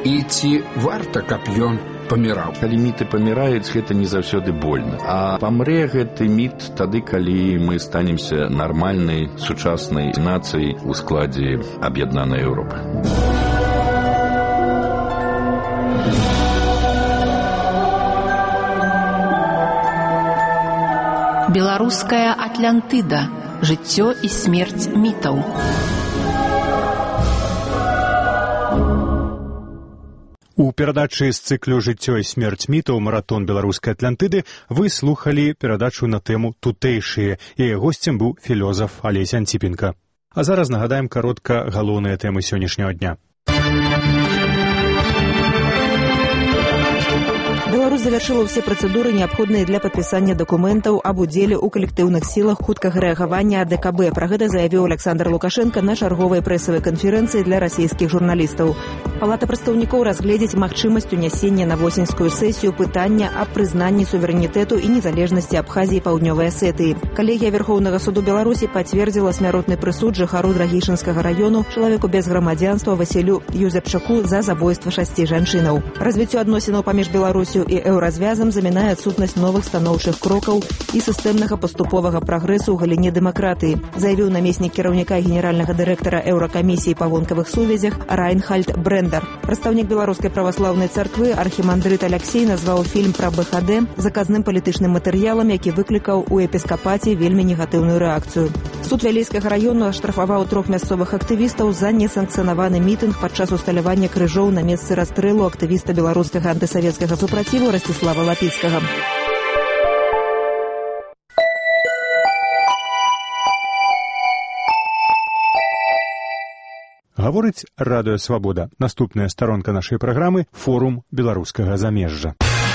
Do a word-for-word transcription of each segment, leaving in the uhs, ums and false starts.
І ці варта, каб ён паміраў? Калі міты паміраюць, гэта не заўсёды больна. А памрэ гэты міт тады, калі мы станемся нармальнай, сучаснай нацыяй у складзе аб'яднанай Еўропы. Беларуская Атлантыда. Жыццё і смерць мітаў. У перадачы з цыклю «Жыццё і смерць мітаў» маратон беларускай Атлантыды вы слухалі перадачу на тэму «Тутэйшыя». Яе госцем быў філёзаф Алесь Анціпенка. А зараз нагадаем каротка галоўныя тэмы сённяшняга дня. Беларусь завершила все процедуры, необходные для подписания документов об уделе у коллективных силах хуткага реагирования А Д К Б. Про это заявил Александр Лукашенко на чарговой прессовой конференции для российских журналистов. Палата представников разгледзець магчымасць унесения на восеньскую сессию пытания о признании суверенитету и незалежности Абхазии и Паўднёвай Осетии. Коллегия Верховного суду Беларуси подтвердила смяротный прысуд жыхару Драгішинскага району человеку без грамадзянства Василю Юзепчаку за забойство шасці жанчынаў. Развіццё адносінаў паміж Беларусью і еўразвязам замінае адсутнасць новых станоўчых крокаў і сістэмнага паступовага прагрэсу ў галіне дэмакратыі, заявіў намеснік кіраўніка генеральнага дырэктара Еўракамісіі па вонкавых сувязях Райнхальд Брэндар. Прадстаўнік беларускай праваслаўнай царквы архімандрыт Аляксей назваў фільм пра Б Х Д заказным палітычным матэрыялам, які выклікаў у эпіскапаце вельмі негатыўную рэакцыю. Суд Вялейскага раёну аштрафаваў трох мясцовых актывістаў за несанкцыянаваны мітынг падчас усталявання крыжоў на месцы расстрэлу актывіста беларускага антысавецкага супраціву Ростислава Лапіцкага. Гаворыць Радыё Свабода. Наступная старонка нашай праграмы – форум беларускага замежжа.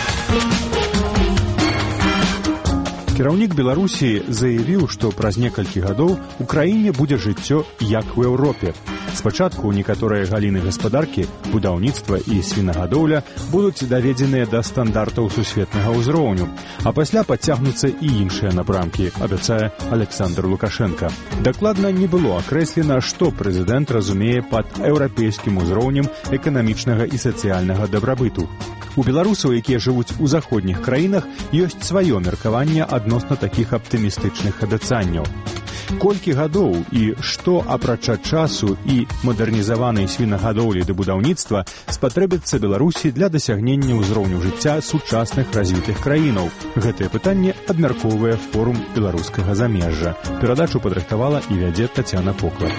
Кіраўнік Беларусі заявіў, што праз некалькі гадоў у краіне будзе жыццё як у Еўропе. Спачатку некаторыя галіны гаспадаркі, будаўніцтва і свінагадоўля будуць даведзеныя да стандартаў сусветнага ўзроўню, а пасля падцягнуцца і іншыя напрамкі, абяцае Александр Лукашенко. Дакладна не было акрэслена, што прэзідэнт разумее пад еўрапейскім узроўнем эканамічнага і сацыяльнага дабрабыту. У беларусаў, якія жывуць у заходніх краінах, ёсць сваё меркаванне адносна такіх аптымістычных абяцанняў. Колькі гадоў і што, апрача часу і мадэрнізаванай свінагадоўлі ды будаўніцтва, спатрэбіцца Беларусі для дасягнення ўзроўню жыцця сучасных развітых краінаў? Гэтае пытанне абмяркоўвае форум беларускага замежжа. Перадачу падрыхтавала і вядзе Тацяна Поклад.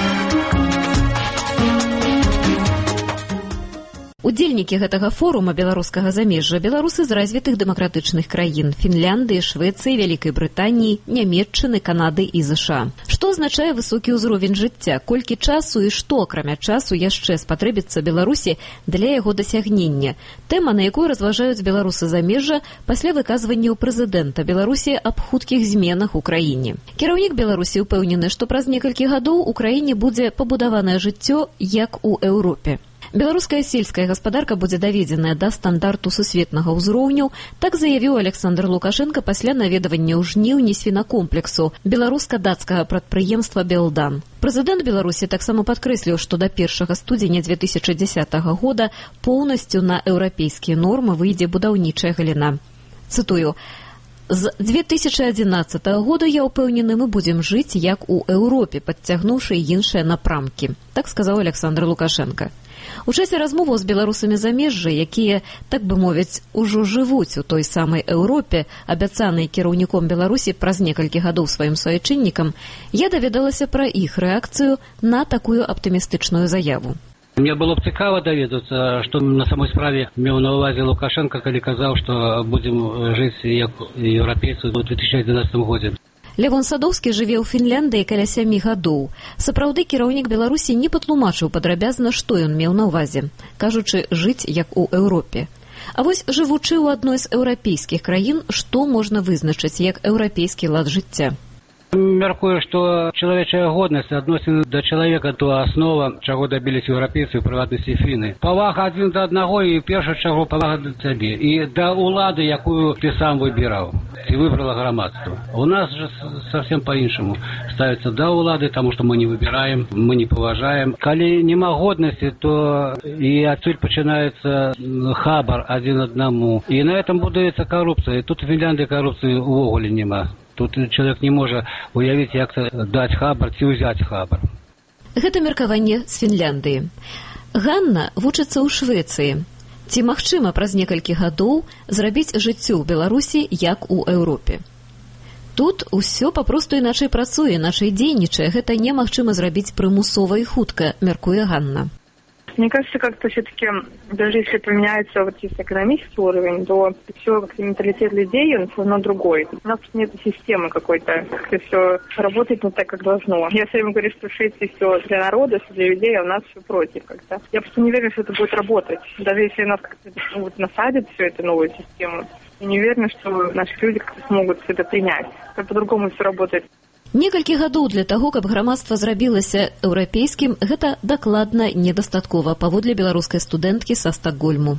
Удзельнікі гэтага форума беларускага замежжа беларусы з развітых дэмакратычных краін Фінляндыі, Швецыі, Вялікай Брытаніі, Нямецчыны, Канады і ЗША. Што азначае высокі ўзровень жыцця, колькі часу і што, акрамя часу, яшчэ спатрэбіцца Беларусі для яго дасягнення? Тэма, на якой разважаюць беларусы замежжа пасля выказванняў прэзідэнта Беларусі аб хуткіх зменах у краіне. Кіраўнік Беларусі ўпэўнены, што праз некалькі гадоў у краіне будзе пабудаванае жыццё як у Еўропе. Беларуская сельская гаспадарка будзе даведзеная да стандарту сусветнага ўзроўню, так заявіў Александр Лукашенко пасля наведавання ў жніўні свінакомплексу беларуска-дацкага прадпрыемства «Белдан». Прэзідэнт Беларусі таксама падкрэсліў, што да першага студзеня дзве тысячы дзесятага года поўнасцю на еўрапейскія нормы выйдзе будаўнічая галіна. Цытую: «З дзве тысячы адзінаццатага года, я ўпэўнены, мы будзем жыць як у Еўропе, падцягнуўшы іншыя напрамкі», так сказаў Александр Лукашенко. У часе размоваў з беларусамі замежжа, якія, так бы мовіць, ужо жывуць у той самай Еўропе, абяцанай кіраўніком Беларусі праз некалькі гадоў сваім суайчыннікам, я даведалася пра іх рэакцыю на такую аптымістычную заяву. Мне было б цікава даведацца, што на самой справе меў на ўвазе Лукашенко, калі казаў, што будзем жыць як еўрапейцы ў две тысячы адзінаццатым годзе. Левон Садоўскі жыве ў Фінляндыі каля сямі гадоў. Сапраўды, кіраўнік Беларусі не патлумачыў падрабязна, што ён меў на ўвазе, кажучы, жыць як у Еўропе. А вось, жывучы ў адной з еўрапейскіх краін, што можна вызначыць як еўрапейскі лад жыцця? Мяркую, што чалавечая годнасць, адносіны да чалавека – то аснова, чаго дабіліся еўрапейцы, у прыватнасці фіны. Павага адзін да аднаго і, першую чаргу, павага да цябе. І да ўлады, якую ты сам выбіраў, ці выбрала грамадства. У нас жа совсем па-іншаму. ставятся до улады, потому что мы не выбираем, мы не поважаем. Коли нема годности, то и отсюда начинается хабар один одному. И на этом будуется коррупция. И тут в Финляндии коррупции увогуле нема. Тут человек не может уявить, як дать хабар, ці взять хабар. Гэта меркаванне з Фінляндыі. Ганна вучыцца ў Швецыі. Ці магчыма праз некалькі гадоў зрабіць жыццё ў Беларусі як у Еўропе? Тут усё папросту іначай працуе, іначай дзейнічае. Гэта немагчыма зрабіць прымусова і хутка, мяркуе Ганна. Мне кажется, как-то все-таки, даже если поменяется вот чисто экономический уровень, то все, как-то менталитет людей, он все равно другой. У нас нет системы какой-то, как-то все работает не так, как должно. Я все время говорю, что в Швеции все для народа, все для людей, а у нас все против как-то. Я просто не уверена, что это будет работать. Даже если нас как-то ну, вот, насадят всю эту новую систему, я не уверена, что наши люди как-то смогут это принять. Как по-другому все работает. Некалькі гадоў для таго, каб грамадства зрабілася еўрапейскім, гэта дакладна недастаткова, паводле беларускай студэнткі са Стокгольму.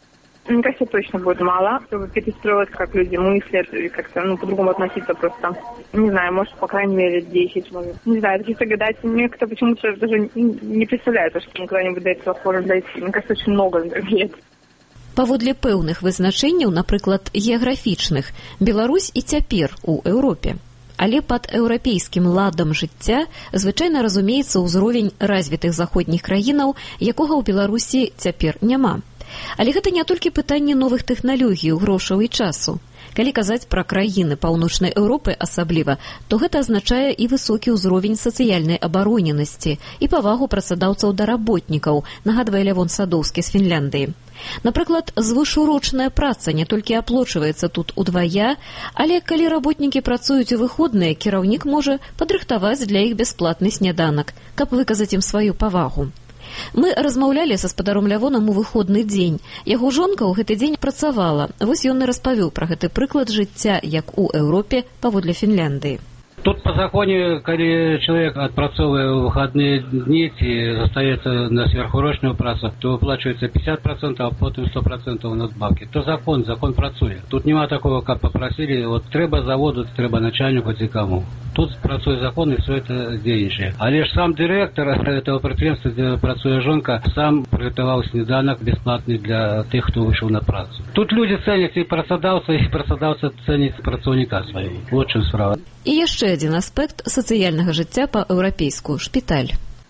Мне кажется, точно будет мало, чтобы перестроить, как люди мыслят, и как-то ну, по-другому относиться просто. Не знаю, может, по крайней мере, десять, может. Не знаю, это чисто гадать. Мне как-то почему-то даже не представляется, что мы когда-нибудь до этого сможем дойти. Мне кажется, очень много лет. Паводле пэўных вызначэнняў, напрыклад, геаграфічных, Беларусь і цяпер у Еўропе. Але пад еўрапейскім ладам жыцця звычайна разумеецца ўзровень развітых заходніх краінаў, якога ў Беларусі цяпер няма. Але гэта не толькі пытанне новых тэхналогій, грошаў і часу. Калі казаць пра краіны Паўночнай Еўропы асабліва, то гэта азначае і высокі ўзровень сацыяльнай абароненасці і павагу працадаўцаў да работнікаў, нагадвае Лявон Садоўскі з Фінляндыі. Напрыклад, звышурочная праца не толькі аплочваецца тут удвая, але калі работнікі працуюць у выходныя, кіраўнік можа падрыхтаваць для іх бясплатны сняданак, каб выказаць ім сваю павагу. Мы размаўлялі са спадаром Лявонам у выходны дзень. Яго жонка ў гэты дзень працавала. Вось ён і распавёў пра гэты прыклад жыцця як у Еўропе паводле Фінляндыі. Тут по закону, когда человек отпрацовывает выходные дни и остается на сверхурочную працу, то выплачивается пятьдесят процентов, а потом сто процентов надбавки. То закон, закон працує. Тут нема такого, как попросили, вот треба заводу, треба начальнику, ці кому. Тут працує закон и все это денежное. А лишь сам директор этого предприятия, где працує жонка, сам приготовил сніданок бесплатный для тех, кто вышел на працу. Тут люди ценят и працадавца, и працадавца ценят працовника своего. Вот чем справа. І яшчэ адзін аспект сацыяльнага жыцця па-еўрапейску – шпіталь.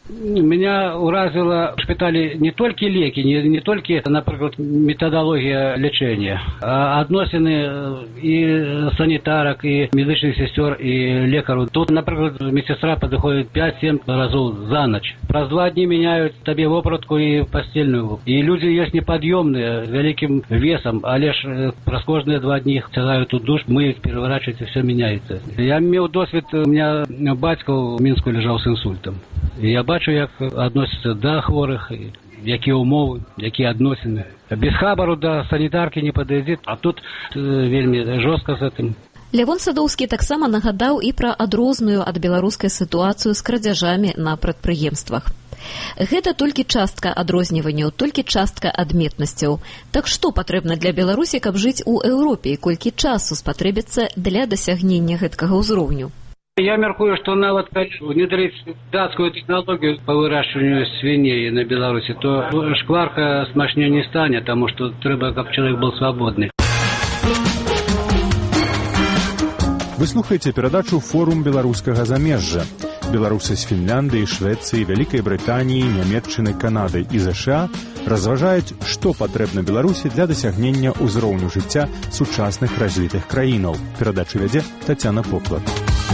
Меня уразило в шпитале не только леки, не, не только, например, методология лечения, а относины и санитарок, и медицинских сестер, и лекарю. Тут, например, медсестра подходит пять-семь разов за ночь. Раз два дня меняют тебе вопротку и постельную. И люди есть неподъемные, с великим весом, а лишь проскожные два дня сядают тут душ, мы переворачиваемся, все меняется. Я имел досвід, у меня батько в Минску лежал с инсультом. І я бачу, як відносяться до хворих, які умови, які відносини. Без хабару до санітарки не підійде, а тут вельми жорстко з цим. Лявон Садоўскі таксама нагадаў і пра адрозную ад беларускай сітуацыю з крадзяжамі на прадпрыемствах. Гэта толькі частка адрозніванняў, толькі частка адметнасцяў. Так што патрэбна для Беларусі, каб жыць у Еўропе, і колькі часу спатрэбіцца для дасягнення гэткага ўзроўню? Я меркую, что нават внедрить датскую технологию по выращиванию свиней на Беларуси, то шкварка смачнее не станет, потому что треба, как человек был свободный. Вы слухаеце перадачу «Форум беларускага замежжа». Беларусы з Фінляндыі, Швецыі, Вялікай Брытаніі, Нямецчыны, Канады і ЗША разважаюць, што патрэбна Беларусі для дасягнення ўзроўню жыцця сучасных развітых краінаў. Перадачу вядзе Тацяна Поплат.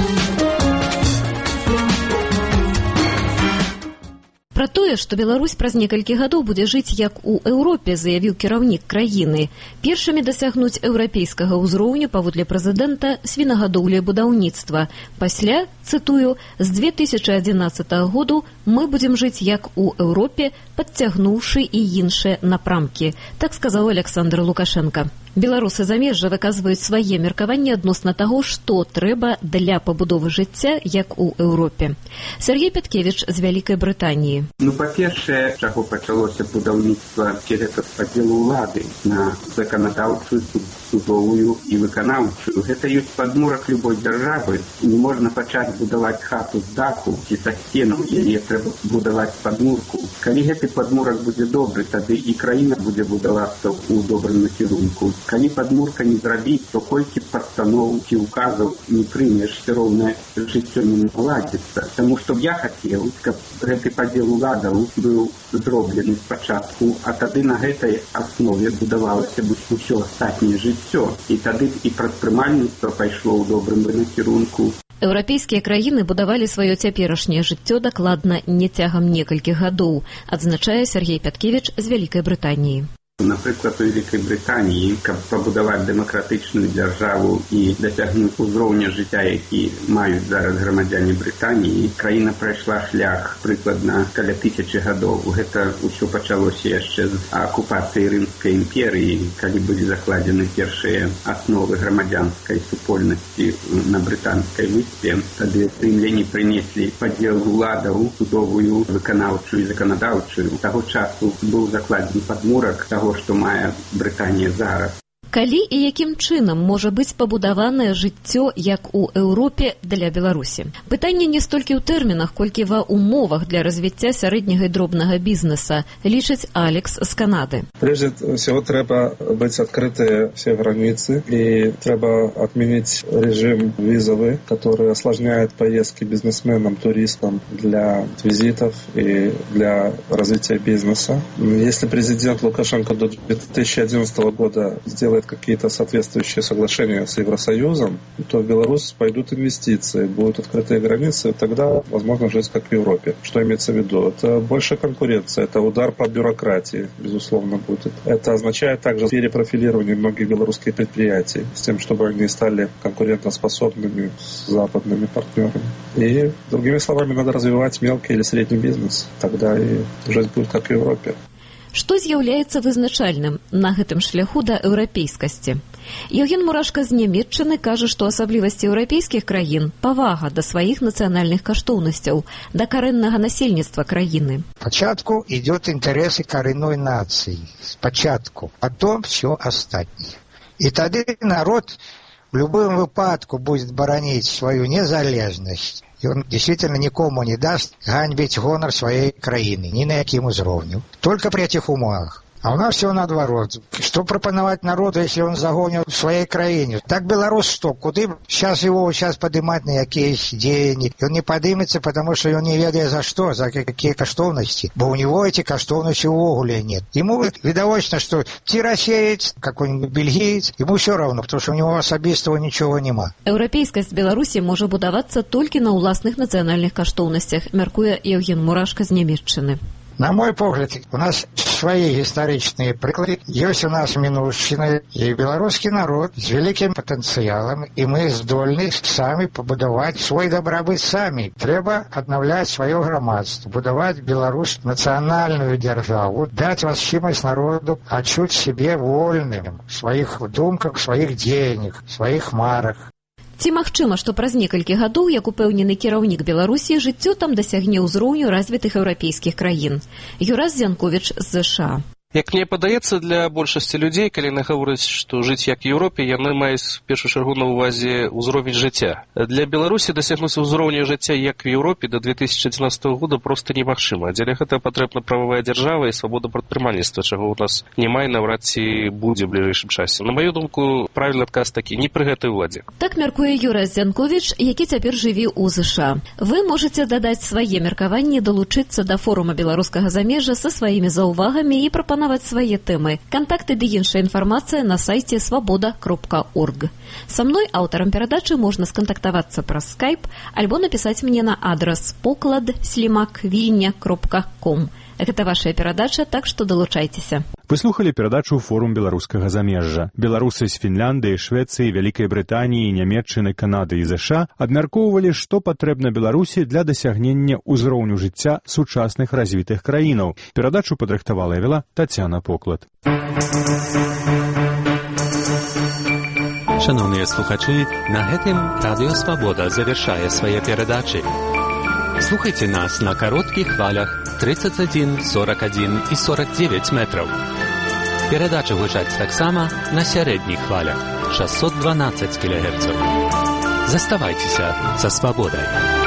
Пра тое, што Беларусь праз некалькі гадоў будзе жыць як у Еўропе, заявіў кіраўнік краіны. Першымі дасягнуць еўрапейскага ўзроўню паводле прэзідэнта свінагадоўля і будаўніцтва. Пасля, цытую, з две тысячы адзінаццатага году мы будзем жыць як у Еўропе, падцягнуўшы і іншыя напрамкі. Так сказаў Александр Лукашенко. Беларусы замежжа выказваюць свае меркаванні адносна таго, што трэба для пабудовы жыцця, як у Еўропе. Сергей Пяткевіч з Вялікай Брытаніі. Ну, па-першае, чаго пачалося будаўніцтва гэта падзелу ўлады на заканадаўчую, судовую і выканаўчую. Гэта ёсць падмурак любой дзяржавы. Не можна пачаць будаваць хату з даху ці са сценаў, яе трэба будаваць падмурку. Калі гэты падмурак будзе добры, тады і краіна будзе будавацца ў добрым накірунку. Калі падмурка не зрабіць, то колькі пастаноў ці указаў не прымеш, все роўна жыццё не наладзіцца. Таму што б я хацеў, каб гэты падзел уладаў быў зроблены спачатку, а тады на гэтай аснове будавалася б усё астатняе жыццё. І тады і прадпрымальніцтва пайшло ў добрым накірунку. Еўрапейскія краіны будавалі сваё цяперашняе жыццё дакладна не цягам некалькіх гадоў, адзначае Сергей Пяткевіч з Вялікай Брытаніі. Напрыклад, у Вялікай Брытаніі, каб пабудаваць дэмакратычную дзяржаву і дасягнуць узроўня жыцця, які маюць зараз грамадзяне Брытаніі, краіна прайшла шлях прыкладна каля тысячы гадоў. Гэта ўсё пачалося яшчэ з акупацыі Рымскай імперыі, калі былі закладзены першыя асновы грамадзянскай супольнасці на брытанскай выспе. Тады рымляне прынеслі падзел уладаў, судовую, выканаўчую і заканадаўчую. Таго часу быў закладзены падмурак таго, што мае Брытанія зараз. Калі і якім чынам можа быць пабудаванае жыццё, як у Еўропе, для Беларусі? Пытанне не столькі ў тэрмінах, колькі ва умовах для развіцця сярэдняга і дробнага бізнеса, лічыць Алекс з Канады. Прежде всего, треба быть открыты все границы, и треба отменить режим визовый, который осложняет поездки бизнесменам, туристам для визитов и для развития бизнеса. Если президент Лукашенко до две тысячи одиннадцатого года сделает какие-то соответствующие соглашения с Евросоюзом, то в Беларусь пойдут инвестиции, будут открытые границы, тогда возможно жить как в Европе. Что имеется в виду? Это большая конкуренция, это удар по бюрократии, безусловно, будет. Это означает также перепрофилирование многих белорусских предприятий, с тем, чтобы они стали конкурентоспособными с западными партнерами. И, другими словами, надо развивать мелкий или средний бизнес, тогда и жить будет как в Европе. Што з'яўляецца вызначальным на гэтым шляху да еўрапейскасці? Еўген Мурашка з Нямецчыны кажа, што асаблівасці еўрапейскіх краін – павага да сваіх нацыянальных каштоўнасцяў, да карэннага насельніцтва краіны. Спачатку идет интересы коренной нации. Спачатку. Потом все остальное. И тогда народ в любом выпадку будет боронить свою незалежность. И он действительно никому не даст ганьбить гонор своей краины, ни на каким узровню. Только при этих умовах. А у нас все наоборот. Что пропоновать народу, если он загонил в своей краине? Так белорус что? Куды сейчас его сейчас поднимать на какие деньги? Он не поднимется, потому что он не ведает за что, за какие каштовности. Бо у него эти каштовности увогуле нет. Ему видовочно, что ти россиец, какой-нибудь бельгиец, ему все равно, потому что у него особистого ничего нема. Еўрапейскасць Беларусі можа будавацца толькі на ўласных нацыянальных каштоўнасцях, мяркуе Еўген Мурашка з Нямецчыны. На мой погляд, у нас свои исторические приклады. Есть у нас минувшина и белорусский народ с великим потенциалом, и мы здольны сами побудовать свой добробыт сами. Треба обновлять свое громадство, будовать Беларусь национальную державу, дать возможность народу отчуть себе вольным в своих думках, в своих денег, в своих марах. Ці магчыма, што праз некалькі гадоў, як упэўнены кіраўнік Беларусі, жыццё там дасягне ўзроўню развітых еўрапейскіх краін. Юрас Зянковіч з ЗША. Як мне падаецца, для большасці людзей, калі яны гавораць, што жыць як в Еўропе, яны маюць в першую чаргу на ўвазе ўзровень жыцця. Для Беларусі дасягнуць ўзроўня жыцця як в Еўропе до две тысячи одиннадцатого года просто немагчыма. Дзеля гэта патрэбна прававая дзяржава і свабода прадпрымальніцтва, чаго ў нас няма і наўрад ці будзе ў бліжэйшым часе. На маю думку, правільны адказ такі, не пры гэтай уладзе. Так мяркуе Юрас Зянковіч, які цяпер жыве ў ЗША. Вы можаце дадаць свае меркаванні, далучыцца да форума беларускага замежжа са сваімі заўвагамі і прапанаваць свае тэмы. Кантакты ды іншая інфармацыя на сайце свабода кропка орг. Са мной, аўтарам перадачы, можна скантактавацца праз скайп альбо напісаць мне на адрас поклад слімак вільня кропка ком. Гэта вашая перадача, так што далучайцеся. Вы слухалі перадачу «Форум беларускага замежжа». Беларусы з Фінляндыі, Швецыі, Вялікай Брытаніі, Нямецчыны, Канады і ЗША абмяркоўвалі, што патрэбна Беларусі для дасягнення ўзроўню жыцця сучасных развітых краінаў. Перадачу падрыхтавала і вела Тацяна Поклад. Шановні слухачі, на гэтым Радіо Свобода завершае свае перадачы. Слухайте нас на коротких хвалях тридцать один, сорок один и сорок девять метров. Передача гучаць таксама на сярэдніх хвалях шестьсот двенадцать килогерцев. Заставайтеся со свободой.